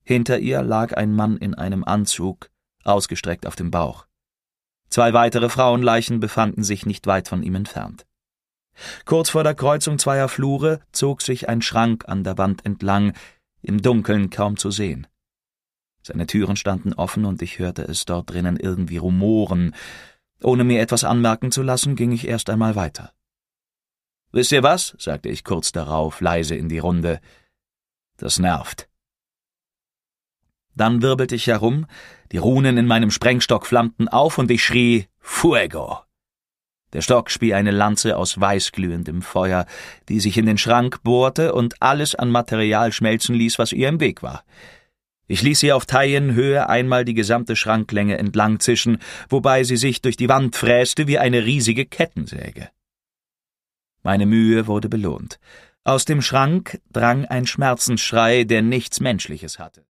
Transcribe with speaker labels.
Speaker 1: Hinter ihr lag ein Mann in einem Anzug, ausgestreckt auf dem Bauch. 2 weitere Frauenleichen befanden sich nicht weit von ihm entfernt. Kurz vor der Kreuzung zweier Flure zog sich ein Schrank an der Wand entlang, im Dunkeln kaum zu sehen. Seine Türen standen offen und ich hörte es dort drinnen irgendwie rumoren. Ohne mir etwas anmerken zu lassen, ging ich erst einmal weiter. »Wisst ihr was?« sagte ich kurz darauf, leise in die Runde. »Das nervt.« Dann wirbelte ich herum, die Runen in meinem Sprengstock flammten auf und ich schrie »Fuego!« Der Stock spie eine Lanze aus weißglühendem Feuer, die sich in den Schrank bohrte und alles an Material schmelzen ließ, was ihr im Weg war. Ich ließ sie auf Taillenhöhe einmal die gesamte Schranklänge entlang zischen, wobei sie sich durch die Wand fräste wie eine riesige Kettensäge. Meine Mühe wurde belohnt. Aus dem Schrank drang ein Schmerzensschrei, der nichts Menschliches hatte.